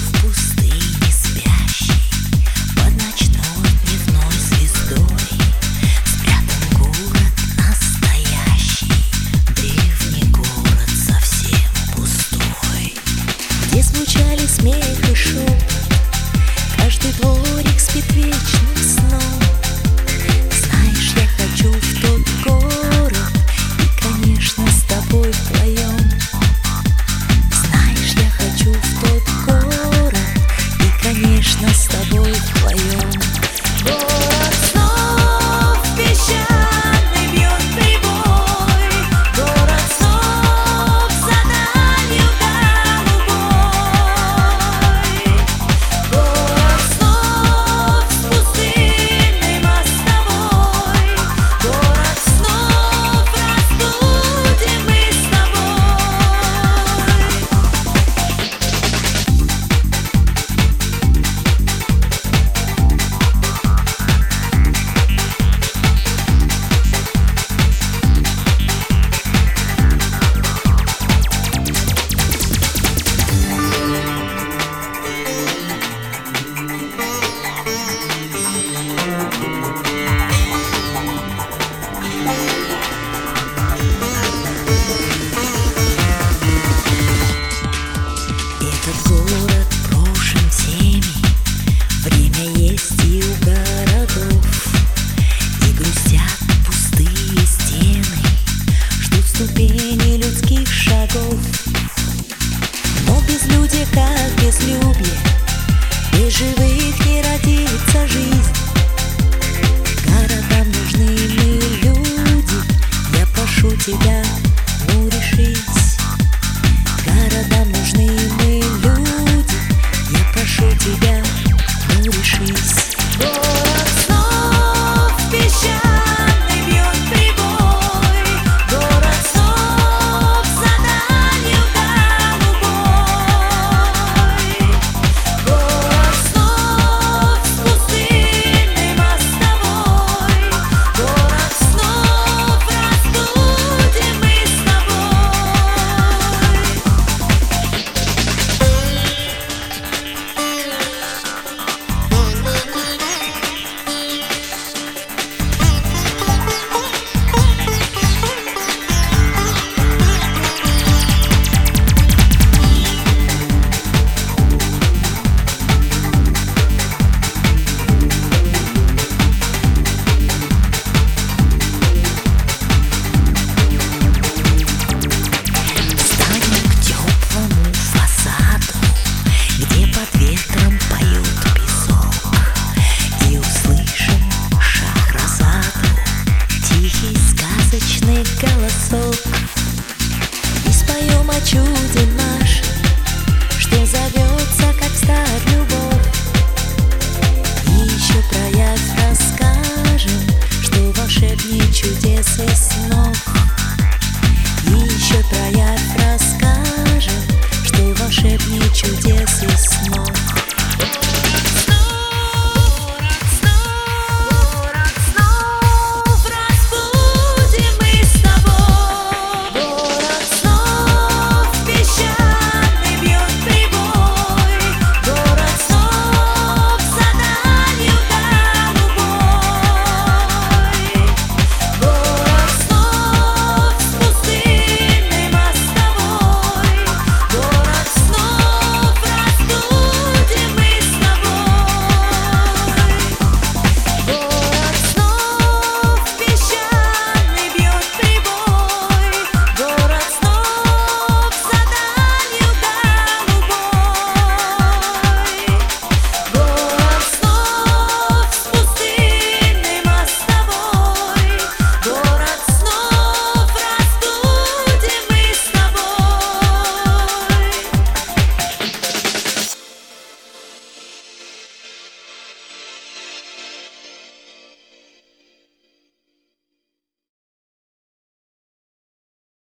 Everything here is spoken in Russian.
в пустыне спящей, под ночной дневной звездой спрятан город настоящий, древний город совсем пустой, где звучали смех и шум, каждый дворик спит вечным сном. Знаешь, я хочу в тот город и, конечно, с тобой вдвоем. Знаешь, я хочу в тот город и, конечно, с тобой вдвоем. Город снов песчаный бьет прибой, город снов за далью голубой, город снов с пустынной мостовой, город снов разбудим мы с тобой. Этот город брошен всеми, время есть и у городов, и грустят пустые стены, ждут ступени людских шагов. Но безлюдье как безлюбье, без живых не родится жизнь. Городам нужны мы люди, я прошу тебя, ну решись. Городам нужны мы люди, я прошу тебя, ну решись. Город снов песчаный бьет прибой, город снов за далью голубой, город снов с пустынной мостовой, город снов разбудим мы с тобой. Станем к теплому фасаду, где под ветром